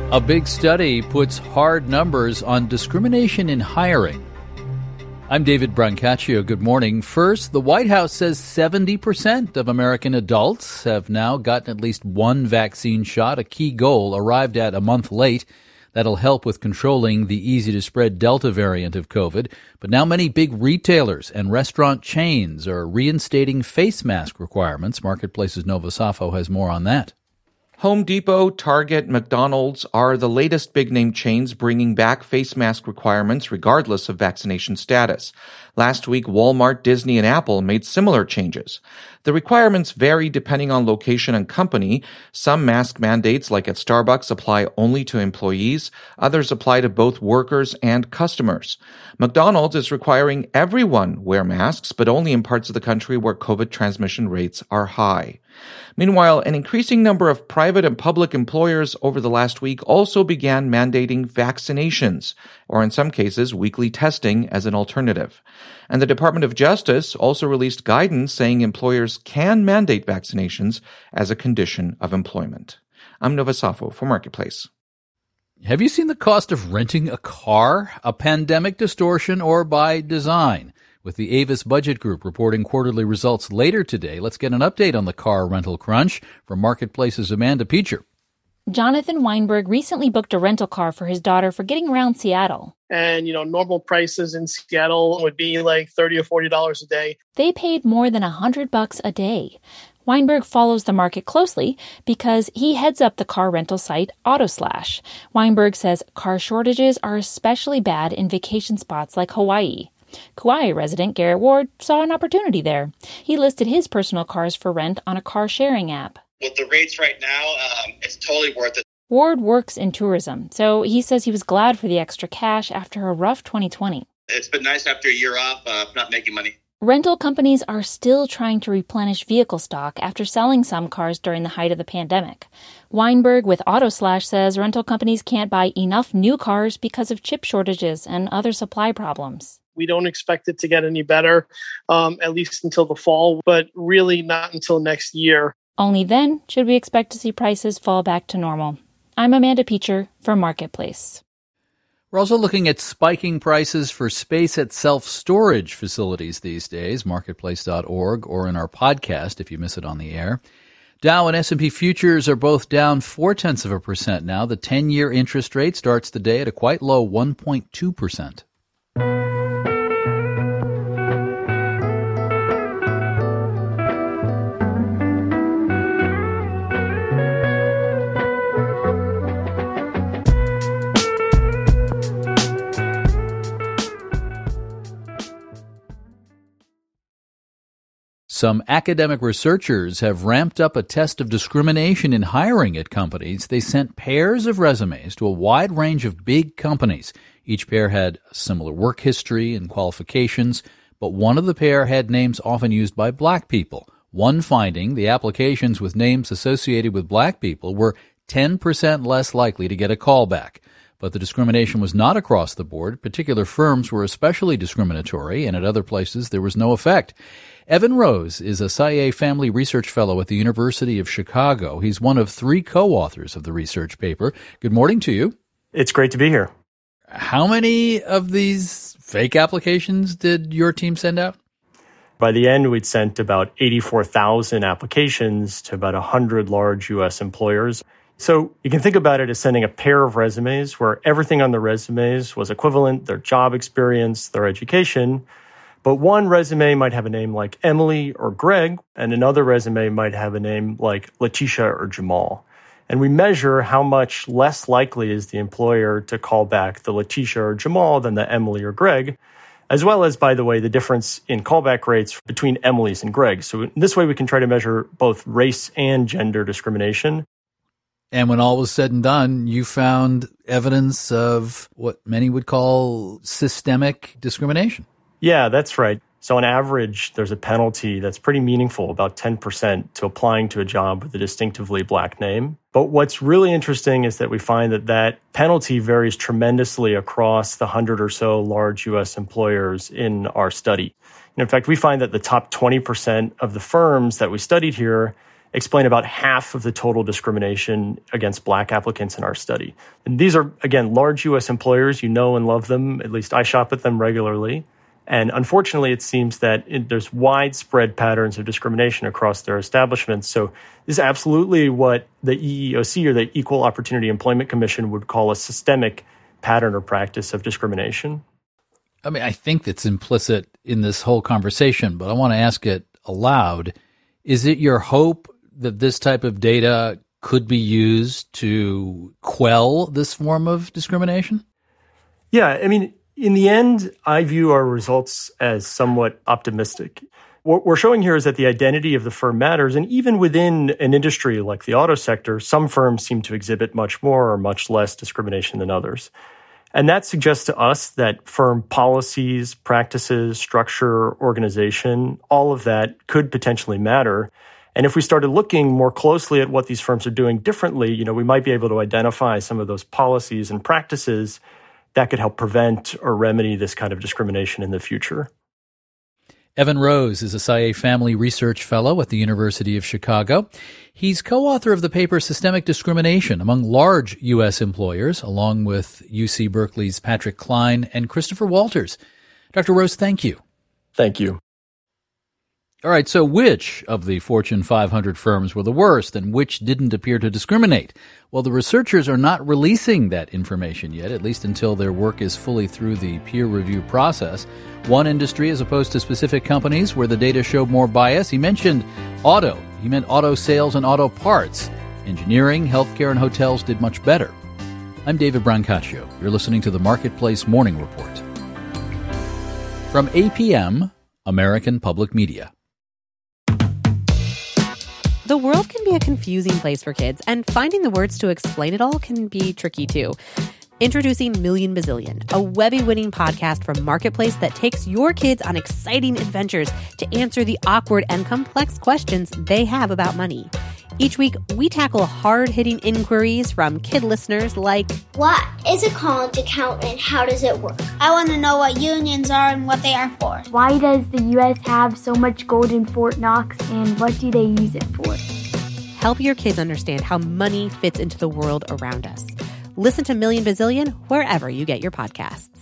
A big study puts hard numbers on discrimination in hiring. I'm David Brancaccio. Good morning. First, the White House says 70% of American adults have now gotten at least one vaccine shot, a key goal arrived at a month late. That'll help with controlling the easy-to-spread Delta variant of COVID. But now many big retailers and restaurant chains are reinstating face mask requirements. Marketplace's Nova Safo has more on that. Home Depot, Target, McDonald's are the latest big-name chains bringing back face mask requirements regardless of vaccination status. Last week, Walmart, Disney, and Apple made similar changes. The requirements vary depending on location and company. Some mask mandates, like at Starbucks, apply only to employees. Others apply to both workers and customers. McDonald's is requiring everyone wear masks, but only in parts of the country where COVID transmission rates are high. Meanwhile, an increasing number of private and public employers over the last week also began mandating vaccinations, or in some cases, weekly testing as an alternative. And the Department of Justice also released guidance saying employers can mandate vaccinations as a condition of employment. I'm Nova Safo for Marketplace. Have you seen the cost of renting a car? A pandemic distortion or by design? With the Avis Budget Group reporting quarterly results later today, let's get an update on the car rental crunch from Marketplace's Amanda Peacher. Jonathan Weinberg recently booked a rental car for his daughter for getting around Seattle. And, normal prices in Seattle would be like $30 or $40 a day. They paid more than $100 a day. Weinberg follows the market closely because he heads up the car rental site AutoSlash. Weinberg says car shortages are especially bad in vacation spots like Hawaii. Kauai resident Garrett Ward saw an opportunity there. He listed his personal cars for rent on a car-sharing app. With the rates right now, it's totally worth it. Ward works in tourism, so he says he was glad for the extra cash after a rough 2020. It's been nice after a year off, not making money. Rental companies are still trying to replenish vehicle stock after selling some cars during the height of the pandemic. Weinberg with AutoSlash says rental companies can't buy enough new cars because of chip shortages and other supply problems. We don't expect it to get any better, at least until the fall, but really not until next year. Only then should we expect to see prices fall back to normal. I'm Amanda Peacher for Marketplace. We're also looking at spiking prices for space at self-storage facilities these days, marketplace.org, or in our podcast if you miss it on the air. Dow and S&P futures are both down 0.4% now. The 10-year interest rate starts the day at a quite low 1.2%. Some academic researchers have ramped up a test of discrimination in hiring at companies. They sent pairs of resumes to a wide range of big companies. Each pair had a similar work history and qualifications, but one of the pair had names often used by black people. One finding, the applications with names associated with black people were 10% less likely to get a call back. But the discrimination was not across the board. Particular firms were especially discriminatory, and at other places there was no effect. Evan Rose is a SAIE Family Research Fellow at the University of Chicago. He's one of 3 co-authors of the research paper. Good morning to you. It's great to be here. How many of these fake applications did your team send out? By the end, we'd sent about 84,000 applications to about 100 large U.S. employers. So you can think about it as sending a pair of resumes where everything on the resumes was equivalent, their job experience, their education. But one resume might have a name like Emily or Greg, and another resume might have a name like Letitia or Jamal. And we measure how much less likely is the employer to call back the Letitia or Jamal than the Emily or Greg, as well as, by the way, the difference in callback rates between Emily's and Greg's. So this way we can try to measure both race and gender discrimination. And when all was said and done, you found evidence of what many would call systemic discrimination. Yeah, that's right. So on average, there's a penalty that's pretty meaningful, about 10% to applying to a job with a distinctively black name. But what's really interesting is that we find that that penalty varies tremendously across the 100 or so large U.S. employers in our study. And in fact, we find that the top 20% of the firms that we studied here explain about half of the total discrimination against Black applicants in our study. And these are, again, large U.S. employers. You know and love them. At least I shop at them regularly. And unfortunately, it seems that there's widespread patterns of discrimination across their establishments. So this is absolutely what the EEOC, or the Equal Opportunity Employment Commission, would call a systemic pattern or practice of discrimination. I mean, I think that's implicit in this whole conversation, but I want to ask it aloud. Is it your hope that this type of data could be used to quell this form of discrimination? Yeah, I mean, in the end, I view our results as somewhat optimistic. What we're showing here is that the identity of the firm matters, and even within an industry like the auto sector, some firms seem to exhibit much more or much less discrimination than others. And that suggests to us that firm policies, practices, structure, organization, all of that could potentially matter. And if we started looking more closely at what these firms are doing differently, we might be able to identify some of those policies and practices that could help prevent or remedy this kind of discrimination in the future. Evan Rose is a Saie Family Research Fellow at the University of Chicago. He's co-author of the paper Systemic Discrimination Among Large U.S. Employers, along with UC Berkeley's Patrick Klein and Christopher Walters. Dr. Rose, thank you. Thank you. All right, so which of the Fortune 500 firms were the worst and which didn't appear to discriminate? Well, the researchers are not releasing that information yet, at least until their work is fully through the peer review process. One industry as opposed to specific companies where the data showed more bias. He mentioned auto. He meant auto sales and auto parts. Engineering, healthcare, and hotels did much better. I'm David Brancaccio. You're listening to the Marketplace Morning Report. From APM, American Public Media. The world can be a confusing place for kids, and finding the words to explain it all can be tricky too. Introducing Million Bazillion, a Webby-winning podcast from Marketplace that takes your kids on exciting adventures to answer the awkward and complex questions they have about money. Each week, we tackle hard-hitting inquiries from kid listeners like, what is a college account and how does it work? I want to know what unions are and what they are for. Why does the U.S. have so much gold in Fort Knox and what do they use it for? Help your kids understand how money fits into the world around us. Listen to Million Bazillion wherever you get your podcasts.